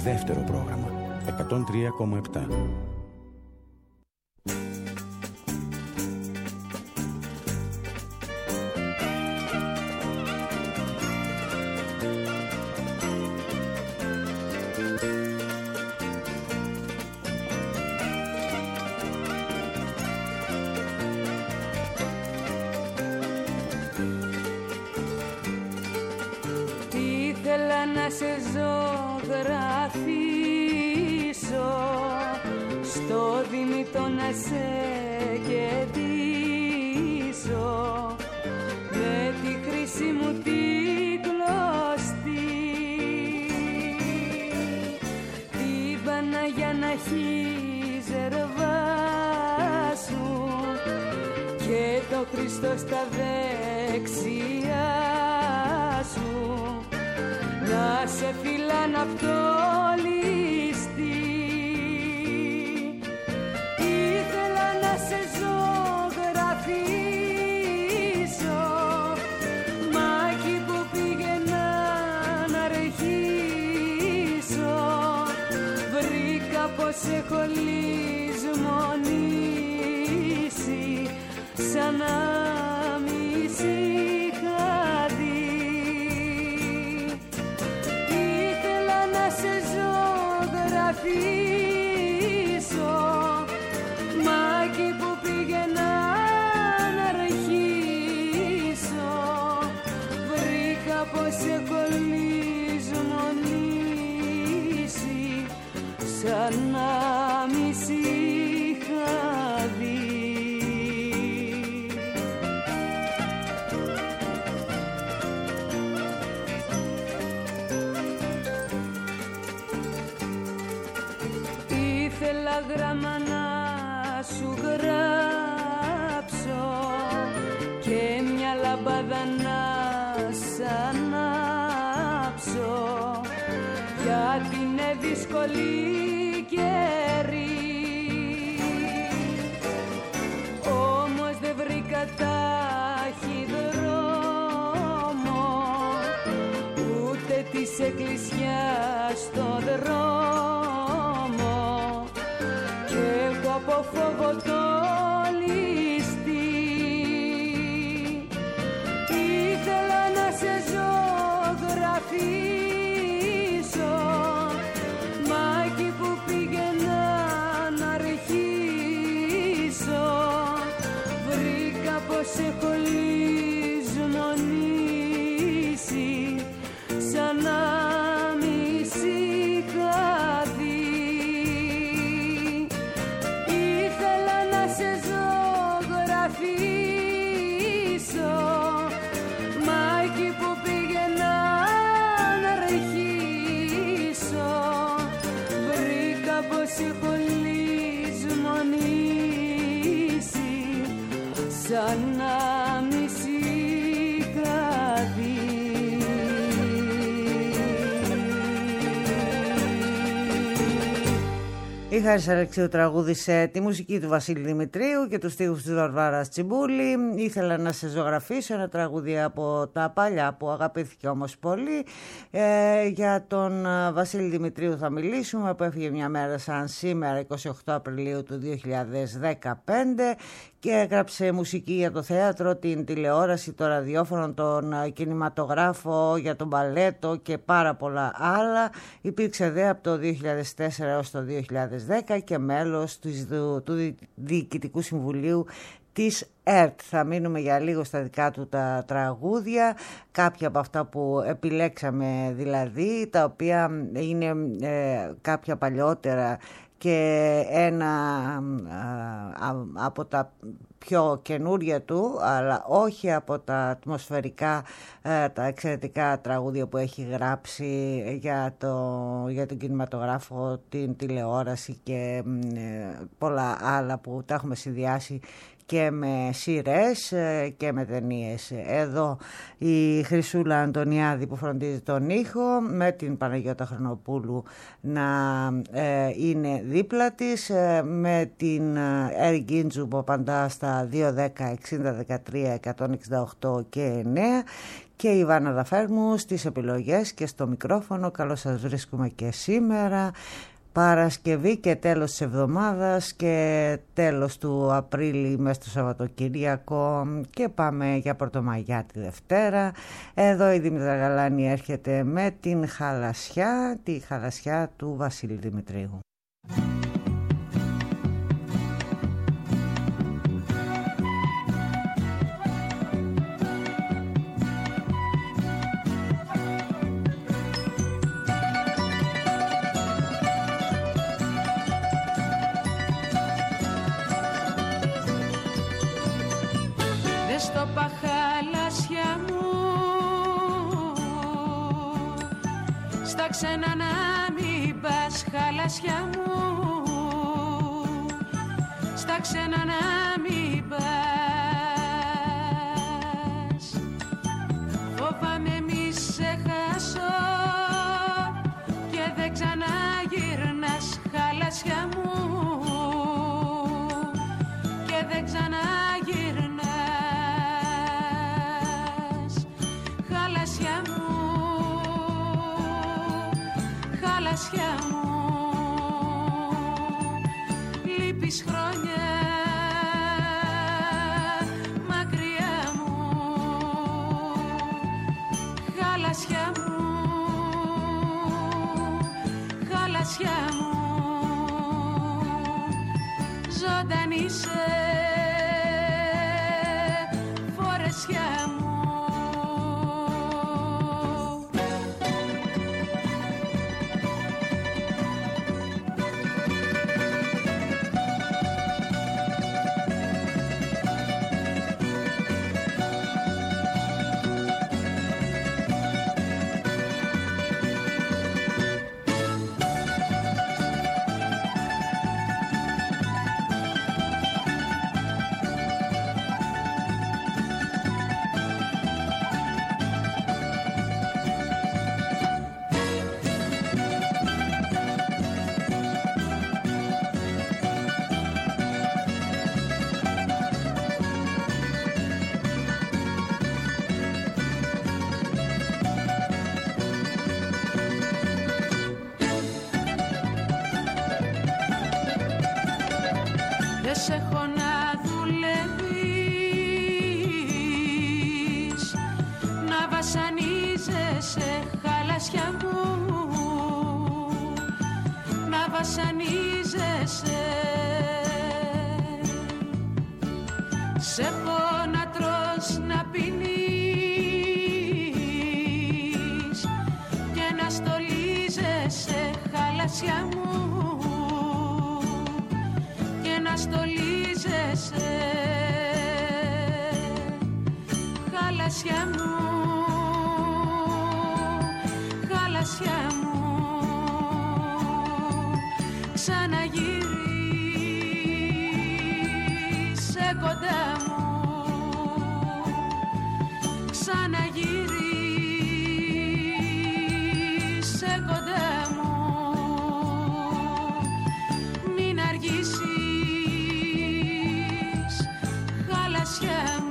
Δεύτερο πρόγραμμα 103,7. Ήθελα να σε ζωγραφίσω, στο δίμητο να σε κεντήσω, με τη χρυσή μου τη κλωστή, την Παναγιά να έχει ζερβάσου και το Χριστό στα δεξιά σου, να σε φυλάν απ' το ληστή. Ήθελα να σε ζωγραφίσω, μα εκεί που πήγαινα να αρχίσω, βρήκα πως έχω λησμονήσει, σαν να μη σ' είχα δει. Σε ζωγραφίσω, μα εκεί που πήγαινα να αρχίσω, βρήκα πως έχω λησμονήσει, σαν να μη σ' είχα δει. Ήθελα γράμμα να σου γράψω και μια λαμπάδα να σ' ανάψω, γιατί είναι δύσκολη καιρή. Όμως δεν βρήκα ταχυδρόμο, ούτε της εκκλησιάς στο δρόμο, κι εγώ από φόβο το ληστή. Ήθελα να σε ζωγραφίσω, μα εκεί που πήγαινα να αρχίσω, βρήκα πως έχω λησμονήσει, σαν να μη σ' είχα δει. Ήθελα να σε ζωγραφίσω, μα εκεί που πήγαινα να αρχίσω, βρήκα πως έχω λησμονήσει, σαν να μη σ' είχα δει. Η Χάρης Αλεξίου τραγούδισε τη μουσική του Βασίλη Δημητρίου και τους στίχους της Βαρβάρας Τσιμπούλη. Ήθελα να σε ζωγραφίσω, ένα τραγούδι από τα παλιά που αγαπήθηκε όμως πολύ. Για τον Βασίλη Δημητρίου θα μιλήσουμε, που έφυγε μια μέρα σαν σήμερα, 28 Απριλίου του 2015, και έγραψε μουσική για το θέατρο, την τηλεόραση, το ραδιόφωνο, τον κινηματογράφο, για τον μπαλέτο και πάρα πολλά άλλα. Υπήρξε δε από το 2004 έως το 2010 και μέλος του Διοικητικού Συμβουλίου της ΕΡΤ. Θα μείνουμε για λίγο στα δικά του τα τραγούδια, κάποια από αυτά που επιλέξαμε δηλαδή, τα οποία είναι κάποια παλιότερα και ένα από τα πιο καινούρια του, αλλά όχι από τα ατμοσφαιρικά, τα εξαιρετικά τραγούδια που έχει γράψει για τον κινηματογράφο, την τηλεόραση και πολλά άλλα που τα έχουμε συνδυάσει και με σειρές και με ταινίες. Εδώ η Χρυσούλα Αντωνιάδη που φροντίζει τον ήχο, με την Παναγιώτα Χρονοπούλου να είναι δίπλα της, με την Έρη Γκίντζου που απαντά στα 210 60 13 168 και 9, και η Ιβάνα Δαφέρμου στις επιλογές και στο μικρόφωνο. Καλώς σας βρίσκουμε και σήμερα, Παρασκευή και τέλος της εβδομάδας και τέλος του Απρίλη μέσα στο Σαββατοκύριακο, και πάμε για Πρωτομαγιά τη Δευτέρα. Εδώ η Δήμητρα Γαλάνη έρχεται με την Χαλασιά, τη Χαλασιά του Βασίλη Δημητρίου. Στο παχαλάσια μου, στα ξένα να μην πας, χαλασιά μου, στα ξένα να μην πας. Φοβάμαι μη σε χάσω και δεν ξαναγυρνάς, χαλασιά μου, και δεν ξαναγυρνάς. Χαλασιά μου, λείπεις χρόνια μακριά μου, χαλασιά μου, χαλασιά μου, ζωντανή σε φορεσιά μου. Βασανίζεσαι, σε πόνα τρως να πίνεις και να στολίζεσαι, χαλασιά μου, και να στολίζεσαι, χαλασιά μου, χαλασιά μου. Ξαναγύρισε κοντά μου, ξαναγύρισε κοντά μου, μην αργήσεις, χαλασιά μου.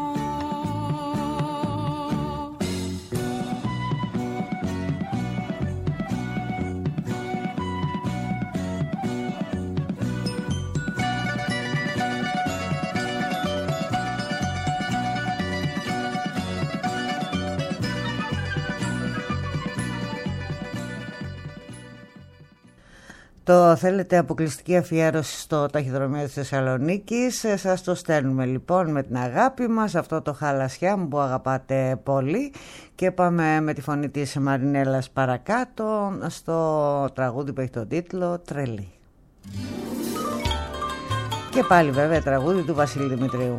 Το θέλετε αποκλειστική αφιέρωση στο ταχυδρομείο της Θεσσαλονίκης, σας το στέλνουμε λοιπόν με την αγάπη μας, αυτό το χαλασιά μου που αγαπάτε πολύ, και πάμε με τη φωνή της Μαρινέλας παρακάτω στο τραγούδι που έχει τον τίτλο «Τρελή». Και πάλι βέβαια τραγούδι του Βασίλη Δημητρίου.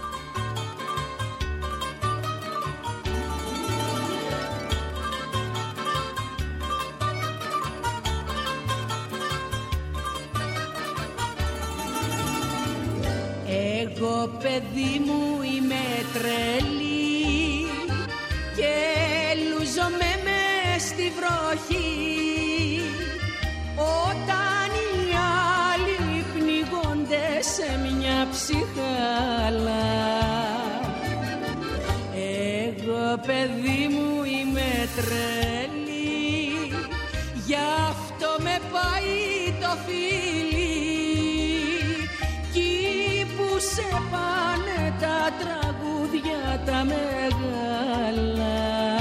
Εγώ παιδί μου είμαι τρελή και λουζομαι μες στη βροχή, όταν οι άλλοι πνιγόνται σε μια ψυχάλα. Εγώ παιδί τρελή, γι' αυτό με πάει το φίλι, κι που σε πάνε τα τραγούδια τα μεγάλα.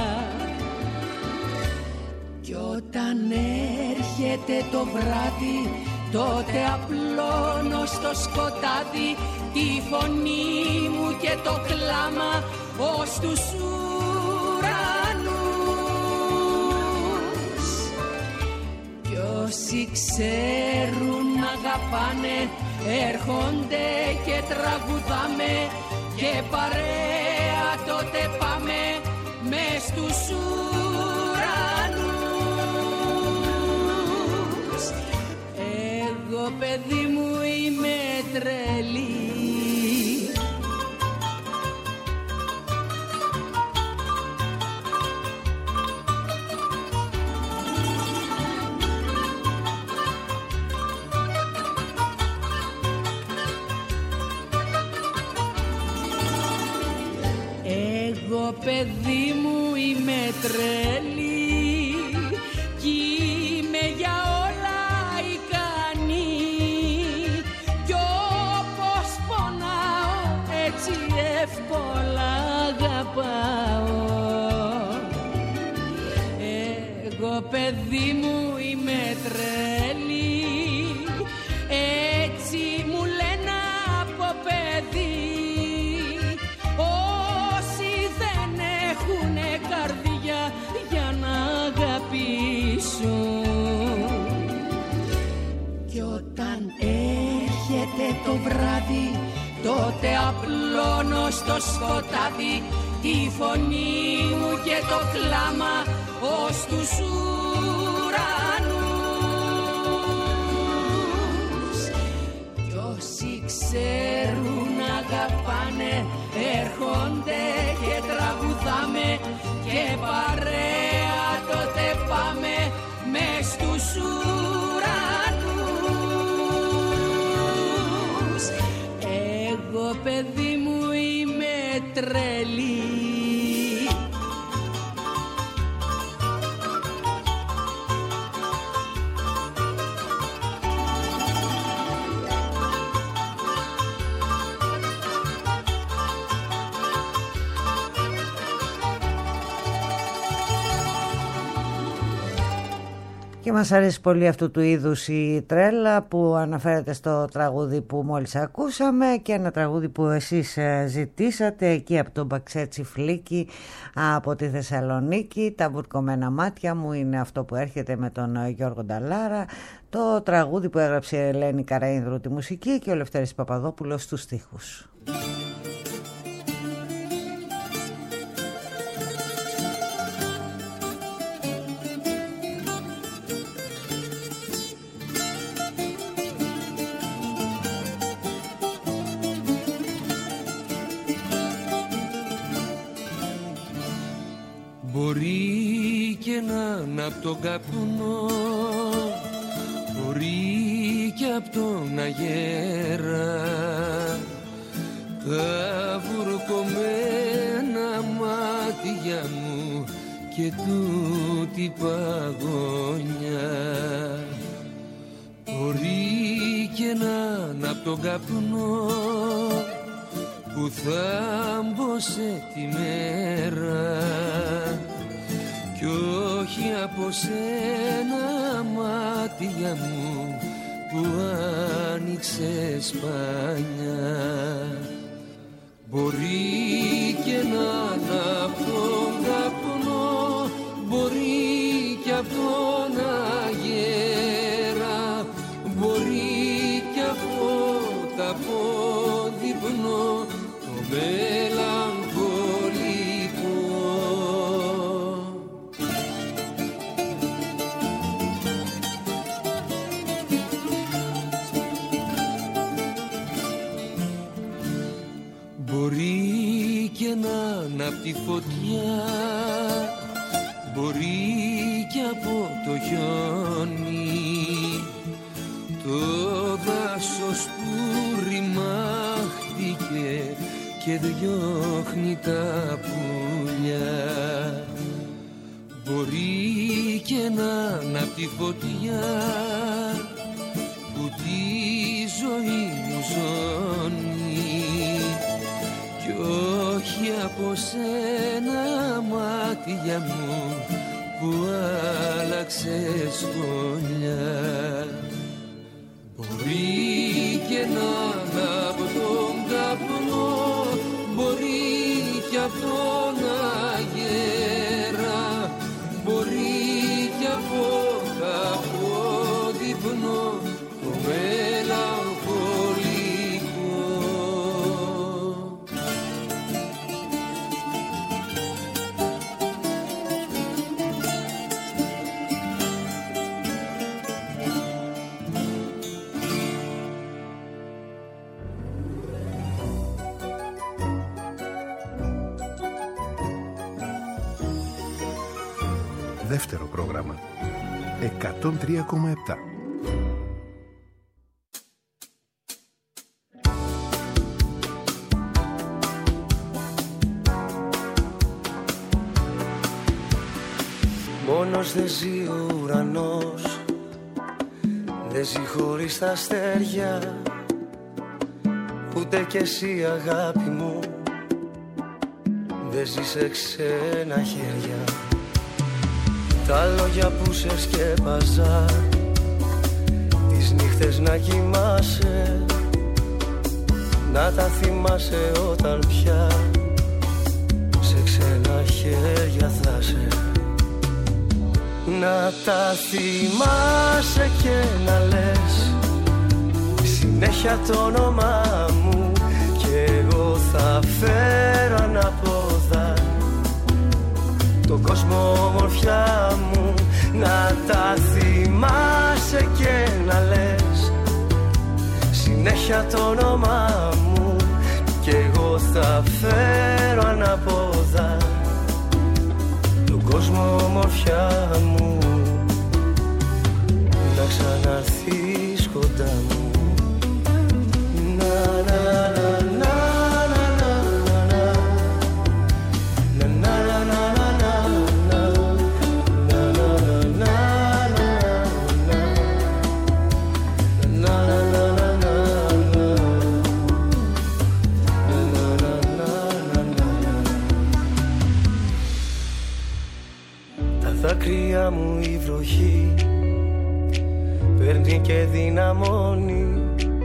Κι όταν έρχεται το βράδυ, τότε απλώνω στο σκοτάδι τη φωνή μου και το κλάμα ως τους ουρανούς. Κι όσοι ξέρουν να αγαπάνε έρχονται και τραγουδάμε, και παρέα τότε πάμε μες στους ουρανούς. Εγώ παιδί μου είμαι τρελή, εγώ παιδί μου είμαι τρελή, κι είμαι για όλα ικανή, κι όπως πονάω έτσι εύκολα αγαπάω. Εγώ παιδί μου είμαι τρελή, έτσι μου λένε από παιδί. Καρδιά για να αγαπήσουν. Κι όταν έρχεται το βράδυ, τότε απλώνω στο σκοτάδι τη φωνή μου και το κλάμα ως τους ουρανούς. Κι όσοι ξέρουν να αγαπάνε έρχονται και τραγουδάμε, και παρέα τότε πάμε μες στους ουρανούς. Εγώ παιδί μου είμαι τρελή. Και μας αρέσει πολύ αυτού του είδους η τρέλα που αναφέρεται στο τραγούδι που μόλις ακούσαμε, και ένα τραγούδι που εσείς ζητήσατε εκεί από τον Μπαξέτσι Φλίκη από τη Θεσσαλονίκη. Τα βουρκωμένα μάτια μου είναι αυτό που έρχεται με τον Γιώργο Νταλάρα, το τραγούδι που έγραψε η Ελένη Καραΐνδρου τη μουσική και ο Λευτέρης Παπαδόπουλος στους στίχους. Μπορεί και να είναι απ' τον καπνό, μπορεί και απ' τον αγέρα, τα βουρκωμένα μάτια μου και τούτη παγωνιά. Μπορεί και να είναι απ' τον καπνό που θάμπωσε τη μέρα, κι όχι από σένα μάτια μου που άνοιξε σπάνια. Μπορεί και να είναι απ' τον καπνό, μπορεί και απ' τον αγέρα, μπορεί και από τα πόδιπνο το μελαγχολικό. Μπορεί και να είναι απ' τη φωτιά, μπορεί και από το χιόνι, το δάσος που ρημάχτηκε και διώχνει τα πουλιά. Μπορεί και να είναι απ' τη φωτιά που τη ζωή μου ζώνει, κι όχι από σένα μάτια μου που άλλαξες φωλιά. Μπορεί και να είναι από τον καπνό, μπορεί κι αυτό να γέρα, μπορεί κι από κάπο διπνό το μελαγχολικό. Δεύτερο πρόγραμμα 103,7. Μόνος δεν ζει ο ουρανός, δεν ζει χωρίς τα αστέρια, ούτε κι εσύ αγάπη μου δεν ζει σε ξένα χέρια. Τα λόγια που σε σκέπαζα, τις νύχτες να κοιμάσαι, να τα θυμάσαι όταν πια σε ξένα χέρια θα σε. Να τα θυμάσαι και να λες συνέχεια το όνομά μου, κι εγώ θα φέρω ανάποδα τον κόσμο ομορφιά μου. Να τα θυμάσαι και να λες συνέχεια το όνομά μου, κι εγώ θα φέρω ανάποδα τον κόσμο ομορφιά μου. Να ξαναρθείς κοντά μου. Δάκρυα μου η βροχή παίρνει και δυναμώνει,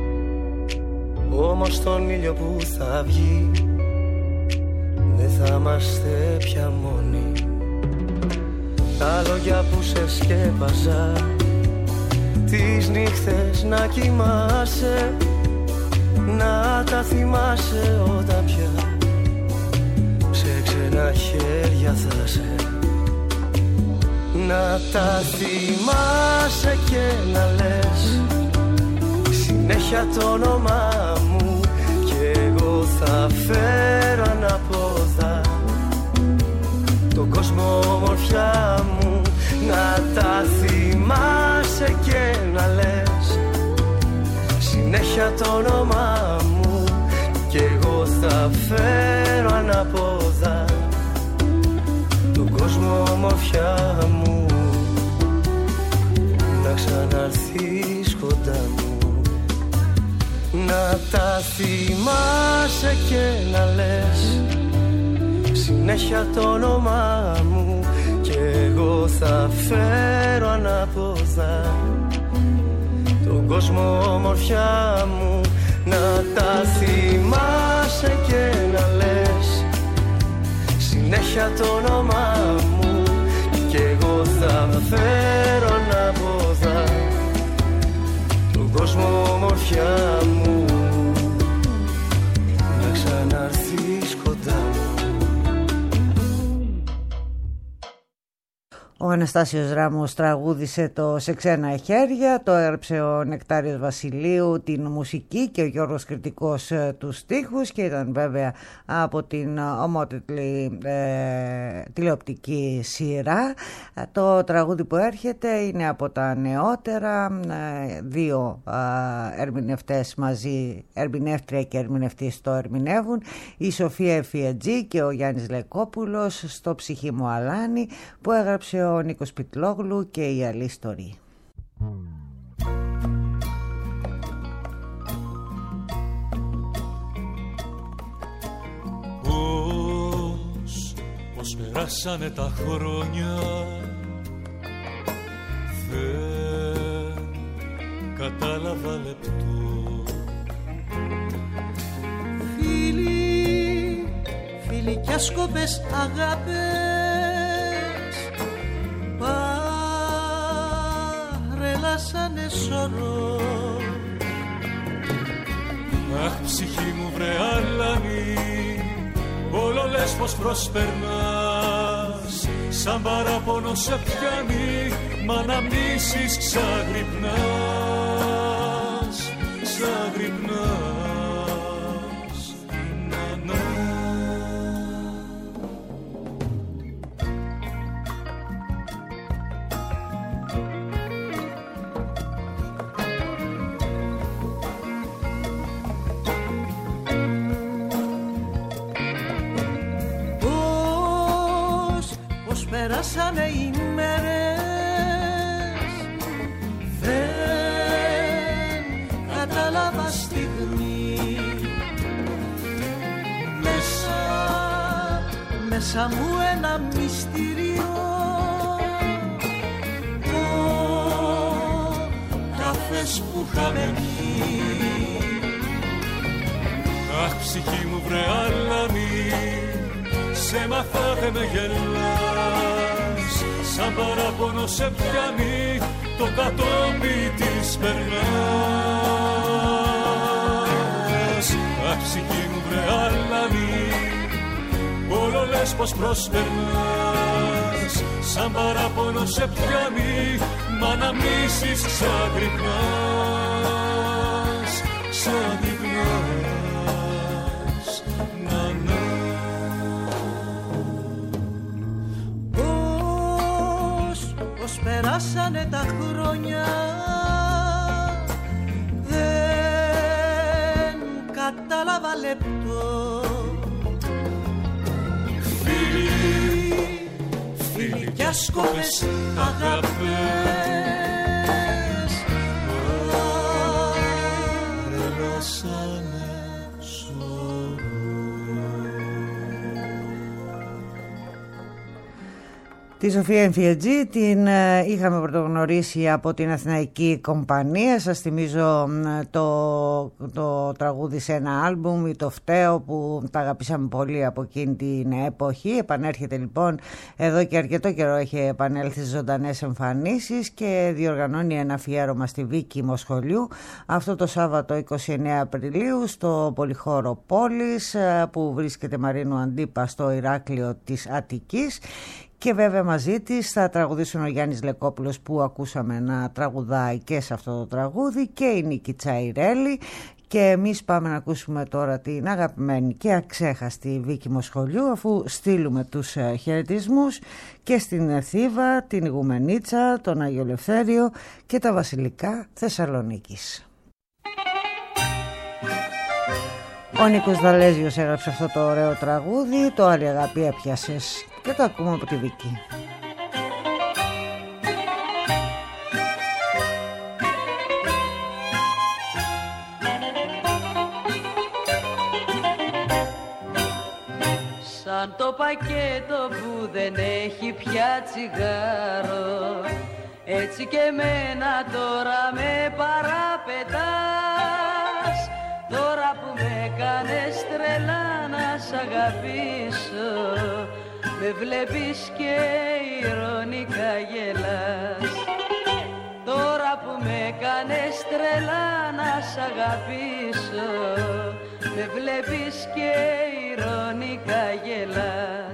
όμως τον ήλιο που θα βγει δεν θα είμαστε πια μόνοι. Τα λόγια που σε σκέπαζα, τις νύχτες να κοιμάσαι, να τα θυμάσαι όταν πια σε ξένα χέρια θα σε. Να τα θυμάσαι και να λες συνέχεια το όνομά μου, κι εγώ θα φέρω ανάποδα τον κόσμο ομορφιά μου. Να τα θυμάσαι και να λες συνέχεια το όνομά μου, κι εγώ θα φέρω ανάποδα τον κόσμο ομορφιά μου. Να ξαναρθείς κοντά μου. Να τα θυμάσαι και να λες συνέχεια το όνομά μου, κι εγώ θα φέρω ανάποδα τον κόσμο ομορφιά μου. Να τα θυμάσαι και να λες συνέχεια το όνομά μου, κι εγώ θα φέρω ανάποδα τον κόσμο ομορφιά μου. Να ξαναρθείς κοντά μου. Ο Αναστάσιος Ράμος τραγούδισε το «Σε ξένα χέρια», το έγραψε ο Νεκτάριος Βασιλείου την μουσική και ο Γιώργος Κρητικός τους στίχους, και ήταν βέβαια από την ομότιτλη τηλεοπτική σειρά. Το τραγούδι που έρχεται είναι από τα νεότερα, δύο ερμηνευτές μαζί, ερμηνεύτρια και ερμηνευτής το ερμηνεύουν, η Σοφία Εφιατζή και ο Γιάννης Λεκόπουλος στο «Ψυχή μου Αλάνη», που έγραψε ο Νίκος Πιτλόγλου και η Αλή Στορή. Πώς περάσανε τα χρόνια, δεν κατάλαβα λεπτό. Φίλοι κι άσκοπες αγάπες παρέλασανε σωρό. Αχ, ψυχή μου βρε αλάνη, όλο λες πως προσπερνάς, σαν παράπονο σε πιάνει, μα να μνήσεις ξαγρυπνάς, ξαγρυπνάς. Περάσανε οι μέρες, δεν κατάλαβα στιγμή. Μέσα μου ένα μυστήριο, ο καφές που είχαμε πιει. Αχ, ψυχή μου βρε αλάνη, σε μάθα δε με γελάς, σαν παράπονο σε πιάνει, το κατόπι της περνάς. Αχ, ψυχή μου βρε αλάνη, όλο λες πως προσπερνάς, σαν παράπονο σε πιάνει, μα να μνήσεις ξαγρυπνάς, ξαγρυπνάς. Περάσανε τα χρόνια, δεν κατάλαβα λεπτό. Φίλοι κι άσκοπες αγάπες παρέλασανε σωρό. Τη Σοφία Εμφιετζή την είχαμε πρωτογνωρίσει από την Αθηναϊκή Κομπανία. Σας θυμίζω το τραγούδι σε ένα άλμπουμ, ή το φταίω, που τα αγαπήσαμε πολύ από εκείνη την εποχή. Επανέρχεται λοιπόν εδώ και αρκετό καιρό, έχει επανέλθει στις ζωντανές εμφανίσεις και διοργανώνει ένα αφιέρωμα στη Βίκη Μοσχολιού αυτό το Σάββατο 29 Απριλίου στο Πολυχώρο Πόλης, που βρίσκεται Μαρίνου Αντίπα στο Ηράκλειο της Αττικής. Και βέβαια μαζί της θα τραγουδήσουν ο Γιάννης Λεκόπουλος, που ακούσαμε να τραγουδάει και σε αυτό το τραγούδι, και η Νίκη Τσαϊρέλη. Και εμείς πάμε να ακούσουμε τώρα την αγαπημένη και αξέχαστη Βίκη Μοσχολιού, αφού στείλουμε τους χαιρετισμούς και στην Θήβα, την Ηγουμενίτσα, τον Άγιο Ελευθέριο και τα Βασιλικά Θεσσαλονίκης. Ο Νίκος Δαλέζιος έγραψε αυτό το ωραίο τραγούδι, το «Άλλη αγάπη έπιασες», και το ακούμε από τη Βίκη. Σαν το πακέτο που δεν έχει πια τσιγάρο, έτσι και εμένα τώρα με παραπετάς. Τώρα που με κάνες τρελά να σ' αγαπήσω, με βλέπεις και ειρωνικά γελάς. Τώρα που με κάνες τρελά να σ' αγαπήσω, με βλέπεις και ειρωνικά γελάς.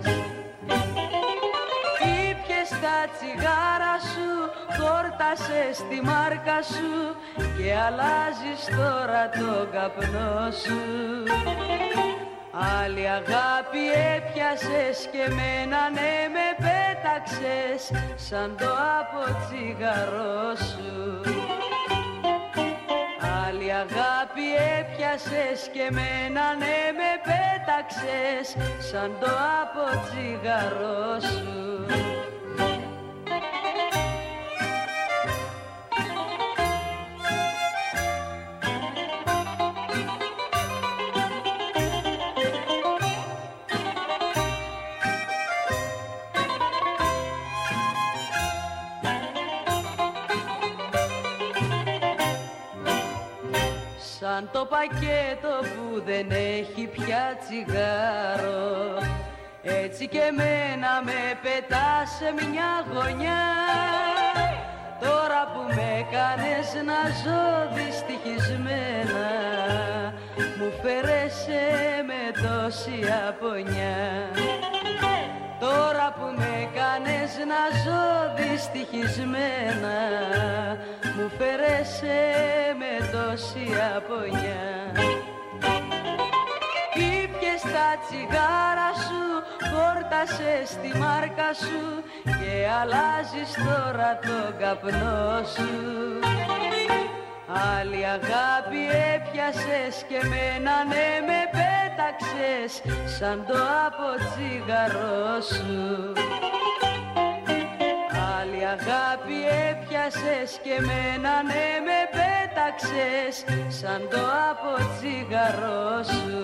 Ήπιες τα τσιγάρα σου, χόρτασες τη μάρκα σου και αλλάζεις τώρα το καπνό σου. Άλλη αγάπη έπιασες και μένα ναι με πέταξες σαν το από τσιγαρό σου. Άλλη αγάπη έπιασες και μένα ναι με πέταξες σαν το από τσιγαρό σου. σαν το πακέτο που δεν έχει πια τσιγάρο. Έτσι και μένα με πετάς σε μια γωνιά. Τώρα που με κάνες να ζω δυστυχισμένα, μου φέρεσαι με τόση απονιά. Τώρα που με κάνες να ζω δυστυχισμένα, μου φέρεσαι με τόση απονιά. Ήπιες τα τσιγάρα σου, χόρτασες τη μάρκα σου και αλλάζεις τώρα τον καπνό σου. Άλλη αγάπη έπιασες και μένα ναι με πέταξες σαν το αποτσίγαρό σου. Άλλη αγάπη έπιασες και μένα ναι με πέταξες σαν το αποτσίγαρό σου.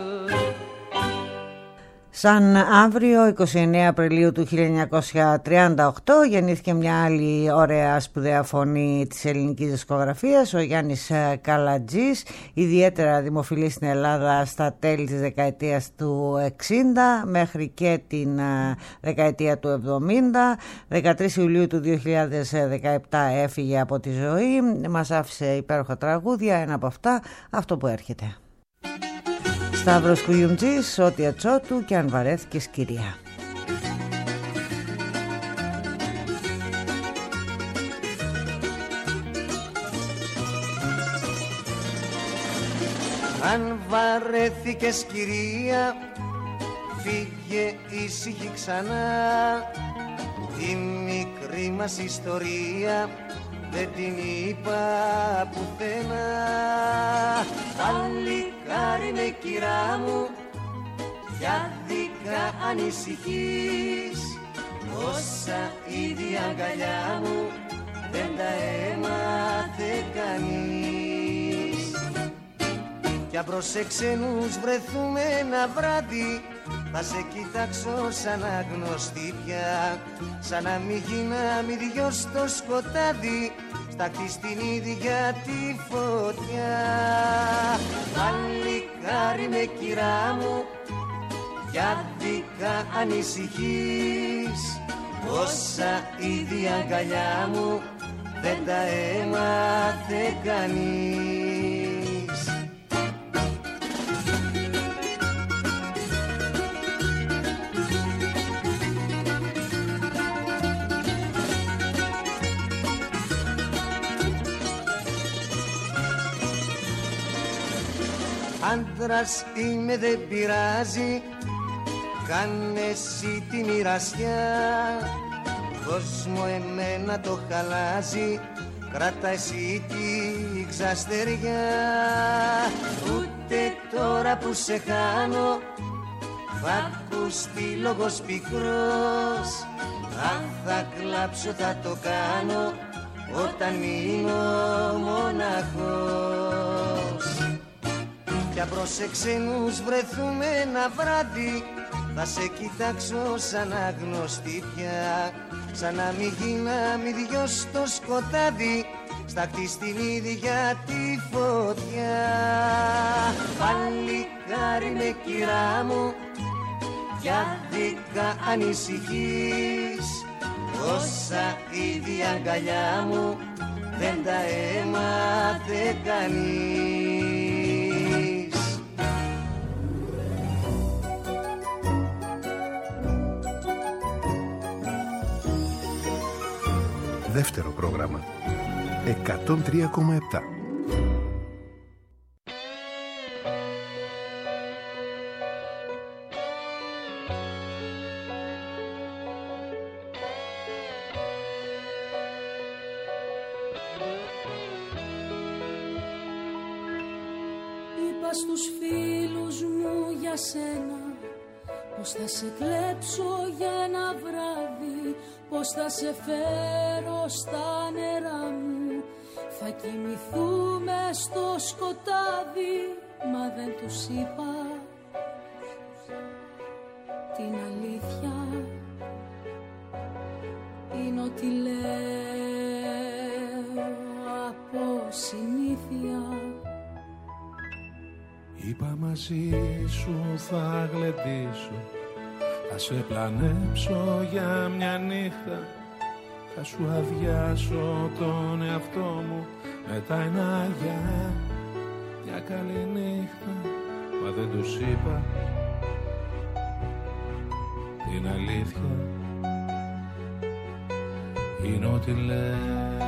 Σαν αύριο 29 Απριλίου του 1938 γεννήθηκε μια άλλη ωραία σπουδαία φωνή της ελληνικής δισκογραφίας, ο Γιάννης Καλατζής, ιδιαίτερα δημοφιλής στην Ελλάδα στα τέλη της δεκαετίας του 60 μέχρι και την δεκαετία του 70. 13 Ιουλίου του 2017 έφυγε από τη ζωή, μας άφησε υπέροχα τραγούδια, ένα από αυτά αυτό που έρχεται. Σταύρος Κουγιουμτζής, ό,τι ατσότου και αν βαρέθηκες κυρία. Αν βαρέθηκες κυρία, φύγε ήσυχη ξανά. Τη μικρή μας ιστορία δεν την είπα πουθενά. Παλικάρι με κυρά μου, για δικά ανησυχείς. Όσα ήδη αγκαλιά μου δεν τα έμαθε κανείς. Κι αν προς εξενούς βρεθούμε ένα βράδυ, θα σε κοιτάξω σαν αγνωστή πια. Σαν να μη γίναμε δυο στο σκοτάδι, σταχτεί στην ίδια τη φωτιά. Παλικάρι με κυρά μου, για δικά ανησυχείς. Όσα ήδη αγκαλιά μου δεν τα έμαθε κανείς. Άντρας είμαι δεν πειράζει, κάνε εσύ τη μοιρασιά. Δώσ' μου εμένα το χαλάζει, κράτα εσύ τη ξαστεριά. Ούτε τώρα που σε χάνω θα ακουστεί λόγος πικρός. Αν θα κλάψω θα το κάνω όταν μείνω μοναχός. Κι αν προς εξενούς βρεθούμε ένα βράδυ, θα σε κοιτάξω σαν αγνωστή πια. Σαν να μη γίναμε δυο στο σκοτάδι, σταχτεί στην ίδια τη φωτιά. Παλικάρι με κυρά μου, για δικά ανησυχείς. Όσα ήδη αγκαλιά μου δεν τα έμαθε κανείς. Δεύτερο πρόγραμμα 103,7. Στους φίλους μου για σένα πως θα σε κλέψω για ένα βράδυ, πως θα σε φέρω στα νερά μου. Θα κοιμηθούμε στο σκοτάδι, μα δεν τους είπα την αλήθεια. Είναι ότι λέω από συνήθεια. Είπα μαζί σου θα γλεντήσω, θα σε πλανέψω για μια νύχτα, θα σου αδειάσω τον εαυτό μου, μετά ένα γεια, μια καλή νύχτα. Μα δεν τους είπα την αλήθεια, είναι ότι λέω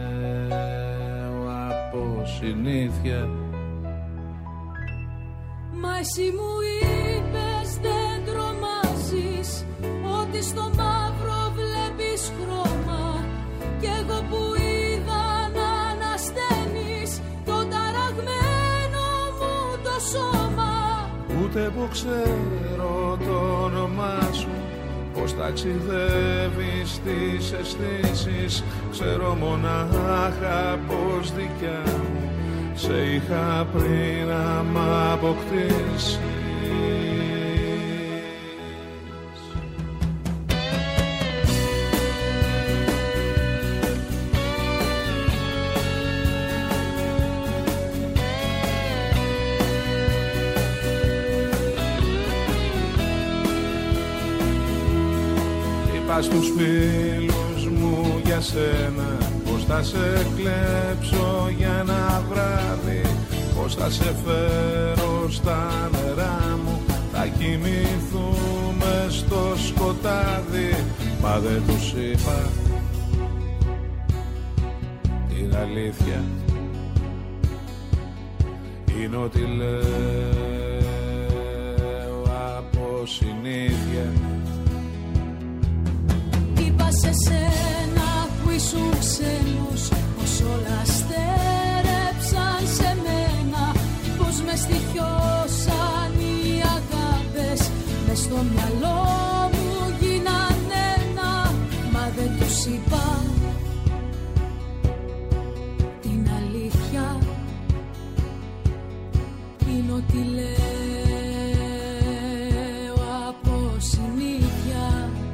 από συνήθεια. Μα εσύ μου είπες δεν τρομάζεις, ότι στο μαύρο βλέπεις χρώμα, κι εγώ που είδα να ανασταίνεις το ταραγμένο μου το σώμα. Ούτε που ξέρω το όνομά σου, πως ταξιδεύεις τις αισθήσεις, ξέρω μονάχα πως δικιά μου σε είχα πριν να μ' αποκτήσεις. Είπα στους φίλους μου για σένα, πως θα σε κλέψω για ένα βράδυ, πως θα σε φέρω στα νερά μου, θα κοιμηθούμε στο σκοτάδι. Μα δεν τους είπα την αλήθεια, είναι ότι λέω από συνήθεια. Είπα σε σένα που ήσουν ξένος, πως όλα στέρεψαν σε μένα, πως με στοιχιώσαν οι αγάπες, μες στο μυαλό μου γίναν ένα. Μα δεν τους είπα την αλήθεια, είναι ότι λέω από συνήθεια.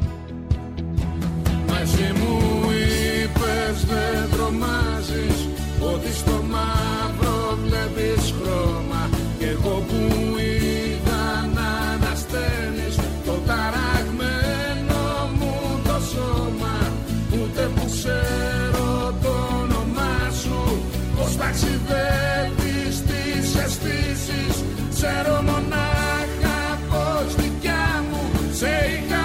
Εσύ μου είπες δεν τρομάζεις, ότι στο μαύρο βλέπεις χρώμα, κι εγώ που είδα να ανασταίνεις το ταραγμένο μου το σώμα. Ούτε που ξέρω το όνομά σου, πως ταξιδεύεις τις αισθήσεις, ξέρω μονάχα πως δικιά μου σε είχα.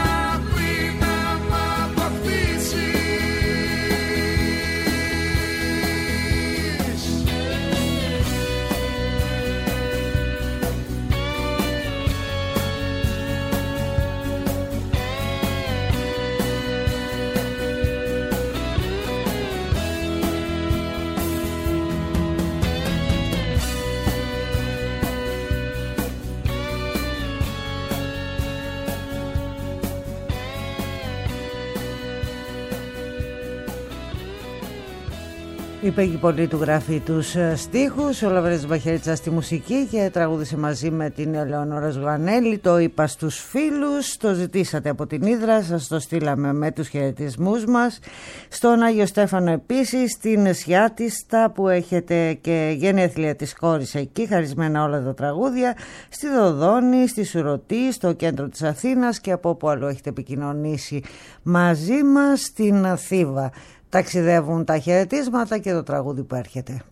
Η Πέγγι Πολίτου γράφει τους στίχους, ο Λαβρές Μπαχερίτσα στη μουσική και τραγούδισε μαζί με την Ελεονόρα Ζουγανέλη. Το είπα στους φίλους, το ζητήσατε από την Ύδρα, σας το στείλαμε με τους χαιρετισμούς μας. Στον Άγιο Στέφανο επίσης, στην Σιάτιστα που έχετε και γενέθλια της κόρης εκεί, χαρισμένα όλα τα τραγούδια, στη Δοδόνη, στη Σουρωτή, στο κέντρο της Αθήνας και από όπου άλλο έχετε επικοινωνήσει μαζί μας, στην Θήβα. Ταξιδεύουν τα χαιρετίσματα και το τραγούδι που έρχεται.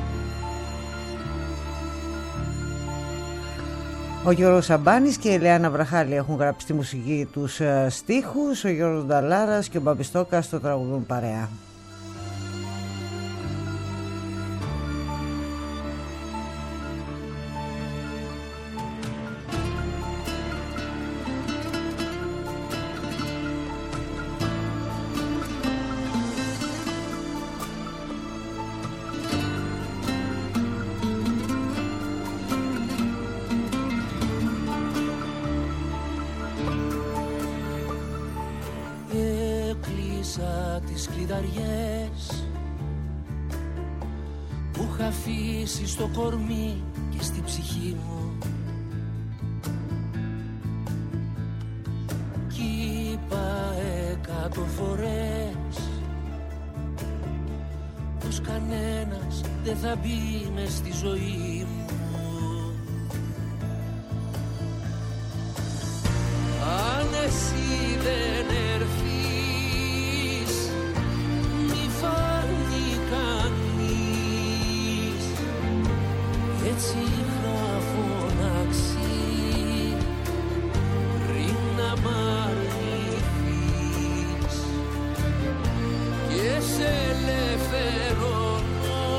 Ο Γιώργος Σαμπάνης και η Ελεάνα Βραχάλη έχουν γράψει τη μουσική τους στίχους, ο Γιώργος Νταλάρας και ο Μπαμπιστόκας το τραγουδούν παρέα. Τις κλειδαριές που είχα αφήσει στο κορμί και στη ψυχή μου, κι είπα 100 φορές πως κανένας δεν θα μπει μες στη ζωή μου. εσύ δεν έρθεις μη φάνει κανείς, έτσι θα φωνάξει πριν να μ' αρνηθείς και σε ελευθερώνω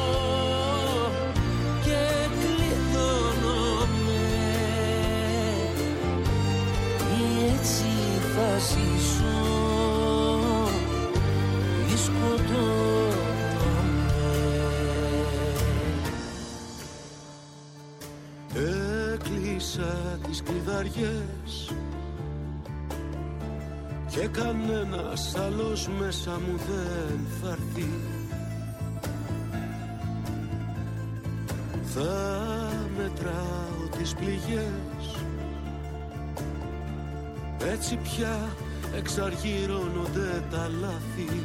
και κλειδώνομαι ή έτσι θα ζήσω ή σκοτώνομαι. Έκλεισα τις κλειδαριές και κανένας άλλος μέσα μου δεν θα έρθει. Θα μετράω τις πληγές, έτσι πια εξαργυρώνονται τα λάθη.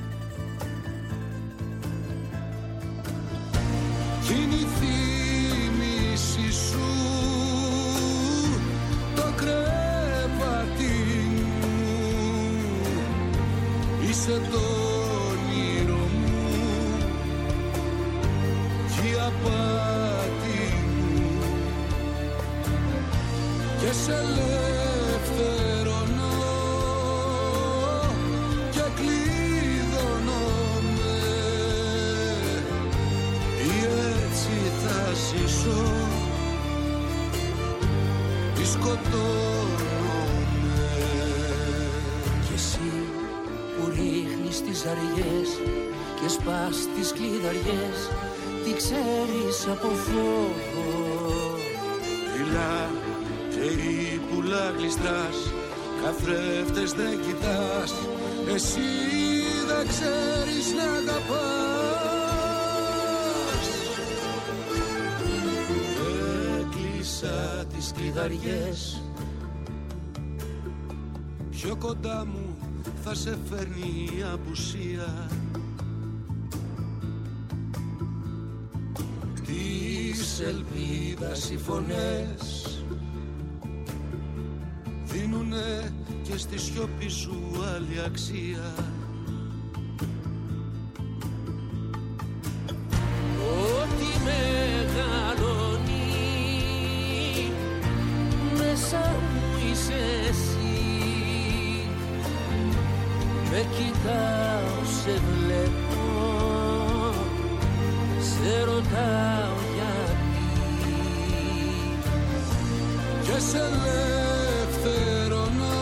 Κι είναι η θύμηση σου το κρεβάτι μου, είσαι το όνειρο μου κι η απάτη μου και σε ελευθερώνω και κλειδώνομαι ή έτσι θα ζήσω ή σκοτώνομαι. Κι εσύ που ρίχνεις τις ζαριές και σπάς τις κλειδαριές, τι ξέρεις από φόβο. Δειλά και η πουλά γλιστράς, καθρέφτες δεν κοιτάς, εσύ δεν ξέρεις να αγαπάς. Έκλεισα τις κλειδαριές, πιο κοντά μου θα σε φέρνει η απουσία της ελπίδας. Οι φωνές δίνουνε και στη σιωπή σου άλλη αξία. Ό,τι μεγαλώνει μέσα μου είσαι εσύ, με κοιτάω, σε βλέπω, σε ρωτάω γιατί και σε ελευθερώνω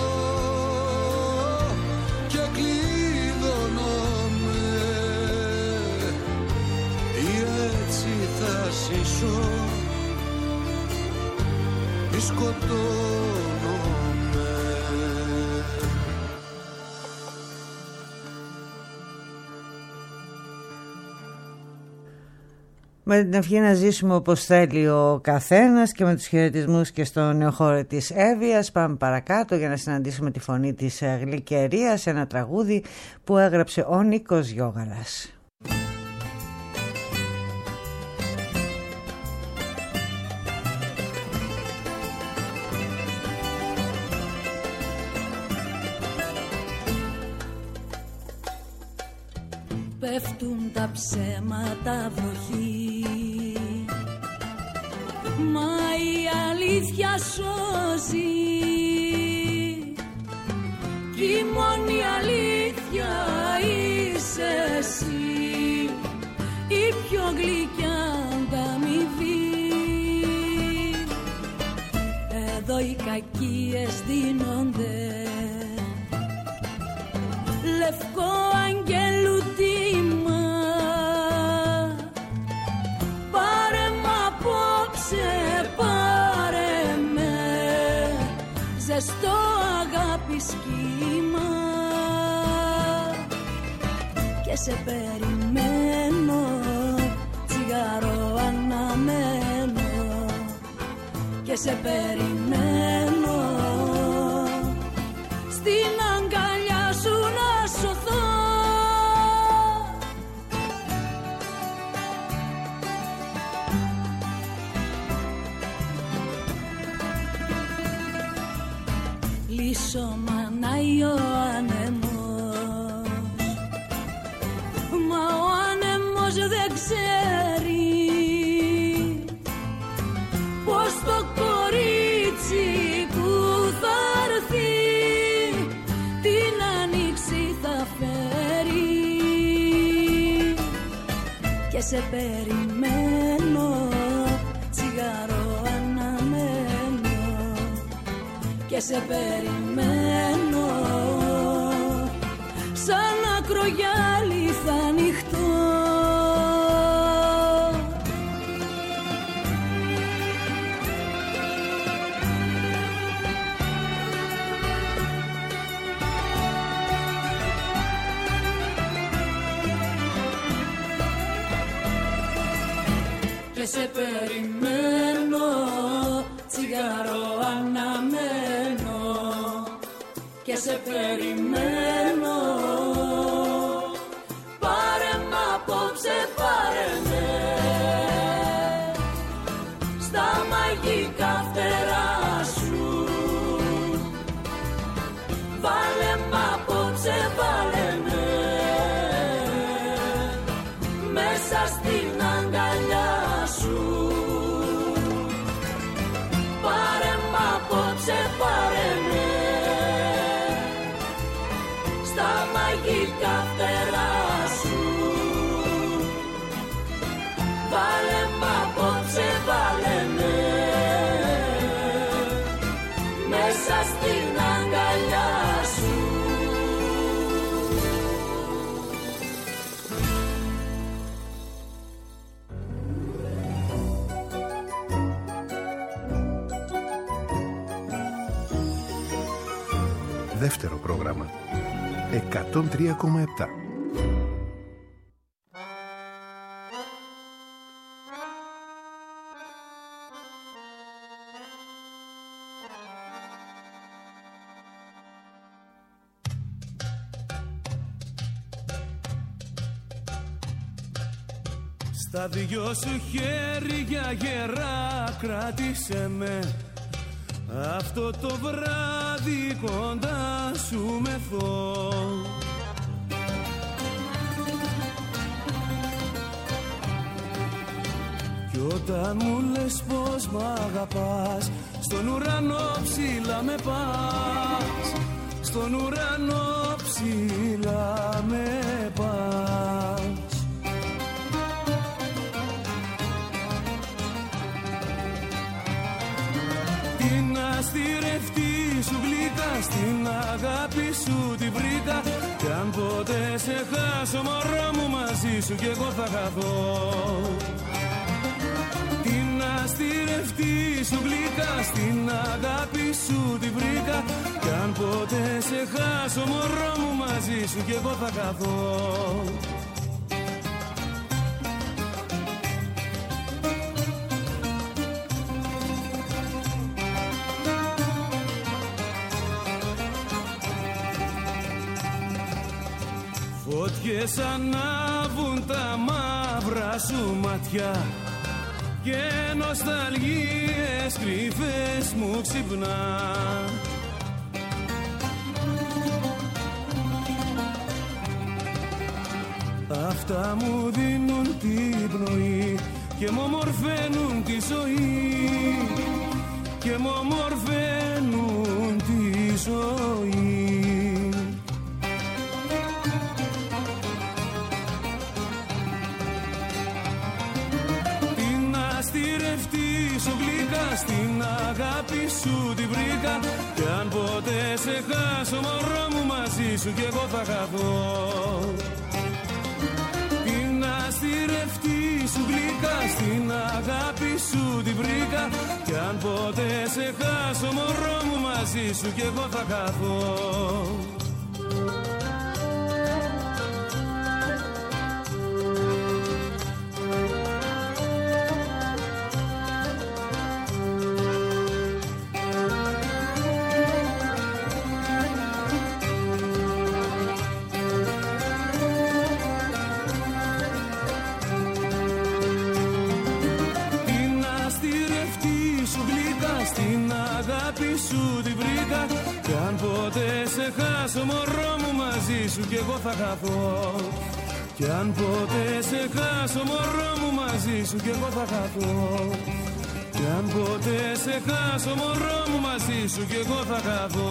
και κλειδώνομαι ή έτσι θα ζήσω ή σκοτώνομαι. Με την ευχή να ζήσουμε όπως θέλει ο καθένας και με τους χαιρετισμούς και στο νεοχώρο της Εύβοιας, πάμε παρακάτω για να συναντήσουμε τη φωνή της Γλυκερίας, ένα τραγούδι που έγραψε ο Νίκος Γιώγαλας. Πέφτουν τα ψέματα βροχή, μα η αλήθεια σώζει κι η μόνη αλήθεια είσαι εσύ, η πιο γλυκιά ανταμοιβή. Εδώ οι κακίες δίνονται λευκό αγγέλου τίμα, πάρε μ' απόψε, πάρε με, ζεστό αγάπη σχήμα και σε περιμένω, τσιγάρο αναμένω και σε περιμένω στην αγκαλιά σου να σωθώ. Λύσω πάει ο άνεμος. Μα ο άνεμος δεν ξέρει πως το κορίτσι που θα έρθει την άνοιξη θα φέρει. Και σε περιμένω, τσιγάρο αναμένω. Και σε περιμένω, σαν ακρογιάλι θα ανοιχτώ. Και σε περιμένω, τσιγάρο αναμένω. Και σε περιμένω, πάρε μ' απόψε, πάρε με στα μαγικά φτερά σου. Βάλε μ' απόψε, βάλε με μέσα στην αγκαλιά σου. Πάρε μ' απόψε, πάρε με στα μαγικά φτερά σου. Βάλε μ' απόψε, βάλε με μέσα στην αγκαλιά σου. Δεύτερο πρόγραμμα 103,7. Στα δυο σου χέρια γερά κράτησε με, αυτό το βράδυ κοντά σου μεθώ. Κι όταν μου λες πως μ' αγαπάς, στον ουρανό ψηλά με πας. Στον ουρανό ψηλά με πας. Αστηρευτή σου γλυκά, στην αγάπη σου τη βρήκα. Κι αν ποτέ σε χάσω, μωρό μου, μαζί σου κι εγώ θα χαθώ. Την αστηρευτή σου γλυκά, στην αγάπη σου τη βρήκα. Κι αν ποτέ σε χάσω, μωρό μου, μαζί σου κι εγώ θα χαθώ. Φωτιές ανάβουν τα μαύρα σου ματιά και νοσταλγίες κρυφές μου ξυπνά. Αυτά μου δίνουν την πνοή και μου ομορφαίνουν τη ζωή. Και μου ομορφαίνουν τη ζωή. Στην αγάπη σου τη βρήκα. Κι αν ποτέ σε χάσω, μωρό μου, μαζί σου κι εγώ θα χαθώ. Την αστηρευτή σου γλυκά, στην αγάπη σου τη βρήκα. Κι αν ποτέ σε χάσω, μωρό μου, μαζί σου κι εγώ θα χαθώ. Σου τη βρήκα. Κι αν ποτέ σε χάσω, χάσω μωρό μου μαζί σου κι εγώ θα χαθώ. Κι αν ποτέ σε χάσω μωρό μου μαζί σου κι εγώ θα χαθώ. Κι αν ποτέ σε χάσω μωρό μου μαζί σου κι εγώ θα χαθώ.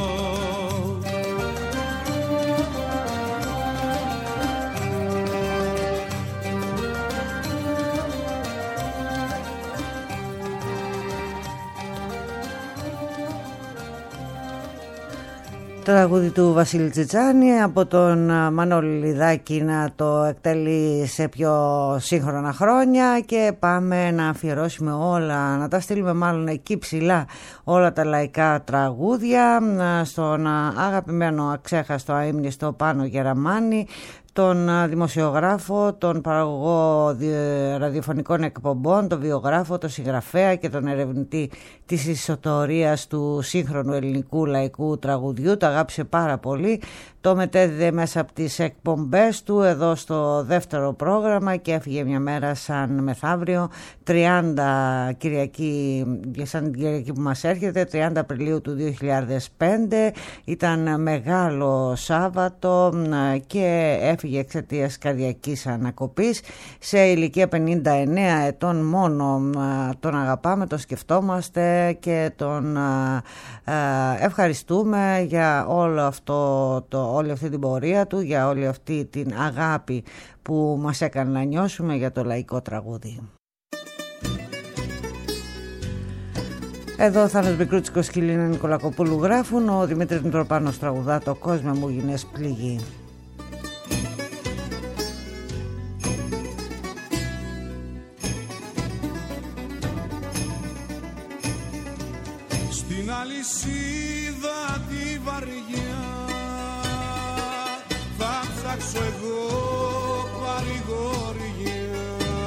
Το τραγούδι του Βασίλη Τσιτσάνη από τον Μανώλη Λιδάκη να το εκτελεί σε πιο σύγχρονα χρόνια και πάμε να αφιερώσουμε όλα, να τα στείλουμε μάλλον εκεί ψηλά όλα τα λαϊκά τραγούδια στον αγαπημένο αξέχαστο αείμνηστο Πάνο Γεραμάνη, τον δημοσιογράφο, τον παραγωγό ραδιοφωνικών εκπομπών, τον βιογράφο, τον συγγραφέα και τον ερευνητή της ιστορίας του σύγχρονου ελληνικού λαϊκού τραγουδιού. Το αγάπησε πάρα πολύ, το μετέδιδε μέσα από τις εκπομπές του εδώ στο δεύτερο πρόγραμμα και έφυγε μια μέρα σαν μεθαύριο, 30 Κυριακή, σαν την Κυριακή που μας έρχεται, 30 Απριλίου του 2005. Ήταν μεγάλο Σάββατο και έφυγε εξαιτίας καρδιακής ανακοπής σε ηλικία 59 ετών μόνο. Τον αγαπάμε, τον σκεφτόμαστε και τον ευχαριστούμε για όλη αυτή την πορεία του, για όλη αυτή την αγάπη που μας έκανε να νιώσουμε για το λαϊκό τραγούδι. Εδώ ο Θάνος Μικρούτσικος και η Λίνα Νικολακοπούλου γράφουν, ο Δημήτρης Μητροπάνος τραγουδά το «Κόσμε μου γίνες πληγή». Στην αλυσίδα τη βαριά θα ψάξω εγώ παρηγοριά,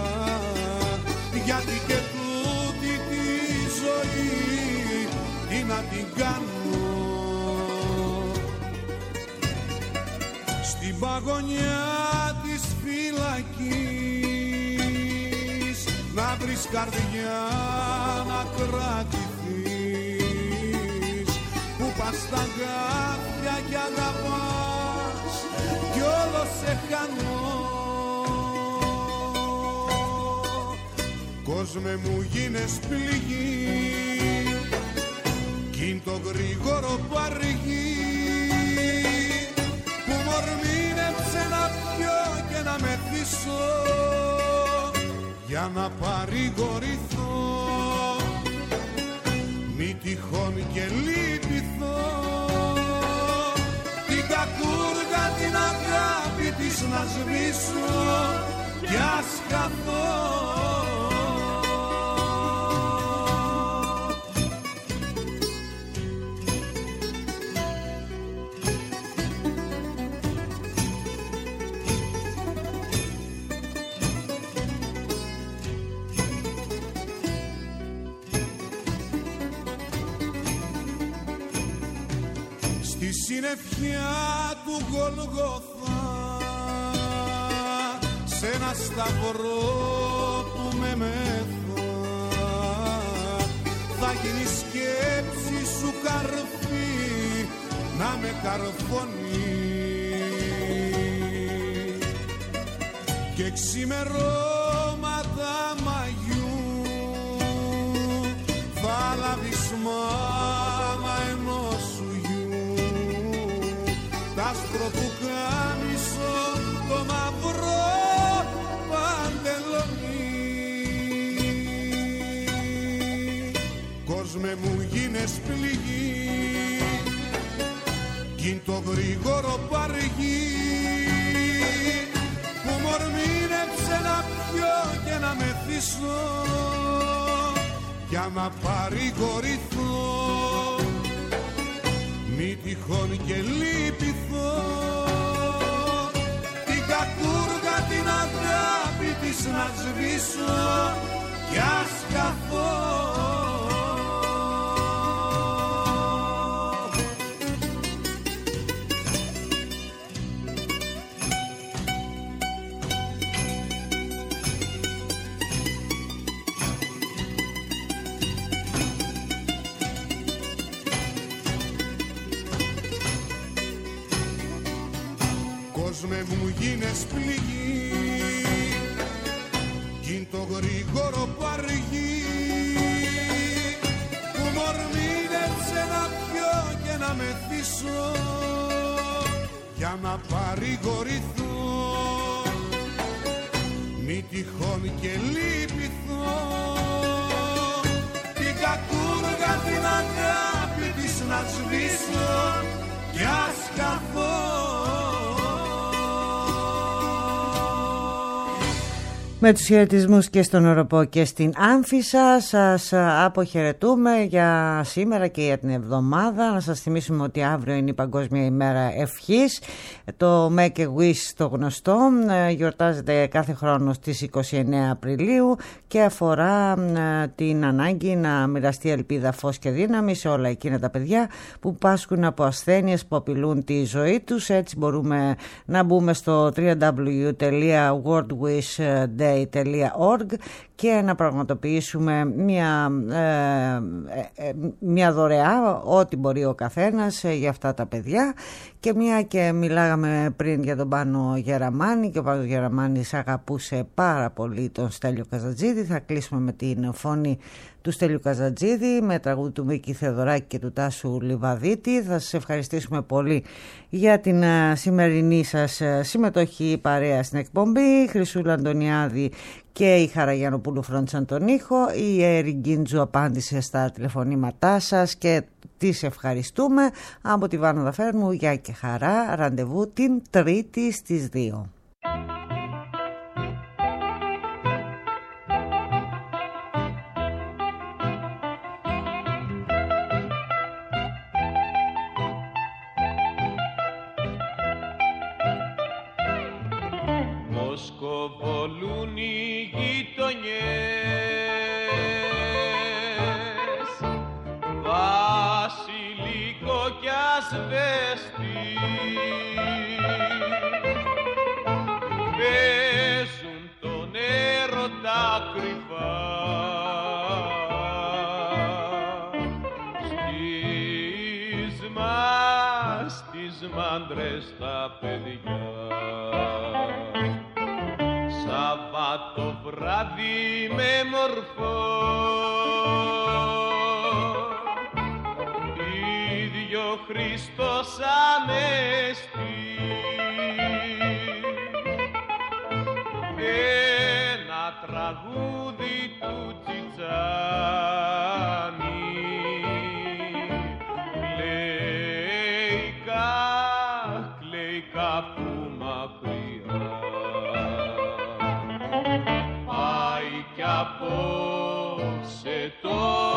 γιατί και τούτη τη ζωή τι να την κάνω. Στην παγωνιά της φυλακής να βρεις καρδιά να κρατηθείς, που πας στα γάφια κι αγαπάς κι όλο σε χάνω. Κόσμε μου γίνες πληγή κι είναι το γρήγορο παρηγή που μορμήνεψε να πιω και να μεθύσω για να παρηγορηθώ. Μη τυχόν και λυπηθώ την κακούργα την αγάπη της να σβήσω κι ας χαθώ. Στη συννεφιά του Γολγοθά, σε ένα σταυρό που με μέθα, θα γίνει σκέψη σου καρφί να με καρφώνει και ξημερώματα Μαγιού θα λάβεις μάνα ενός σου γιου τ' άσπρο που κάμισο το μαυρό παντελόνι. Κόσμε μου γίνες πληγή κι είναι το γρήγορο παρηγή που μορμήνεψε να πιω και να μεθύσω για να παρηγορηθώ. Μη τυχόν και λυπηθώ την κακούργα την αγάπη της να σβήσω κι ας χαθώ. μου γίνες πληγή κι είναι το γρήγορο που αργεί που μορμήνεψε να πιω και να μεθύσω για να παρηγορηθώ μη τυχόν και λυπηθώ την κακούργα την αγάπη της να σβήσω κι ας καθώ. Με τους χαιρετισμούς και στον Οροπό και στην Άμφισσα σας αποχαιρετούμε για σήμερα και για την εβδομάδα. Να σας θυμίσουμε ότι αύριο είναι η Παγκόσμια ημέρα ευχής. Το Make a Wish το γνωστό γιορτάζεται κάθε χρόνο στις 29 Απριλίου και αφορά την ανάγκη να μοιραστεί ελπίδα, φως και δύναμη σε όλα εκείνα τα παιδιά που πάσχουν από ασθένειες που απειλούν τη ζωή τους. Έτσι μπορούμε να μπούμε στο www.worldwishday.org και να πραγματοποιήσουμε μια δωρεά ό,τι μπορεί ο καθένας για αυτά τα παιδιά. Και μια και μιλάγαμε πριν για τον Πάνο Γεραμάνη και ο Πάνος Γεραμάνης αγαπούσε πάρα πολύ τον Στέλιο Καζατζίδη, θα κλείσουμε με την φωνή του Στέλιου Καζατζίδη με τραγούδι του Μίκη Θεοδωράκη και του Τάσου Λιβαδίτη. Θα σας ευχαριστήσουμε πολύ για την σημερινή σας συμμετοχή παρέα στην εκπομπή. Χρυσούλα Αντωνιάδη και η Χαραγιανοπούλου φρόντισαν τον ήχο. Η Έρη Γκίντζου απάντησε στα τηλεφωνήματά σας και τις ευχαριστούμε. Από τη Βάνα Δαφέρμου, γεια και χαρά. Ραντεβού την Τρίτη στις 2. Σκοβολούν οι γειτονιές, βασιλικό κι ασβέστη, παίζουν τον έρωτα κρυφά στις μάντρες τα παιδιά. Σαββάτο βράδυ με μορφό ίδιο Χριστός Ανέστη ένα τραγούδι του Τσιτσάνη κλαίει κάπου μακριά. Κι απόψε το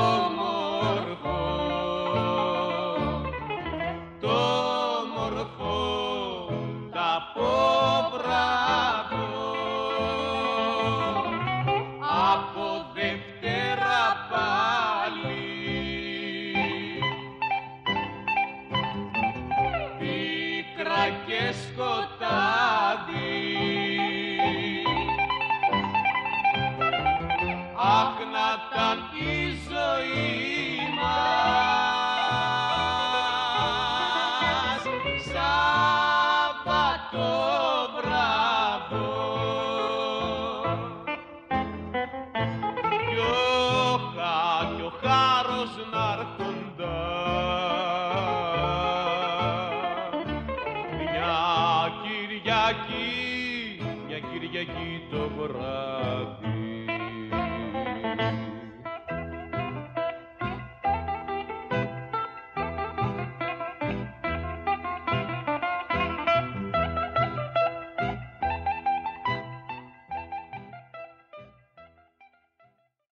μορφό τα πόβραδο από Δευτέρα πάλι πίκρα και σκοτάδι. Αχ, να ήταν η ζωή μας Σάββατο βράδο κι ο χάρος να'ρχοντα μια Κυριακή το βράδυ.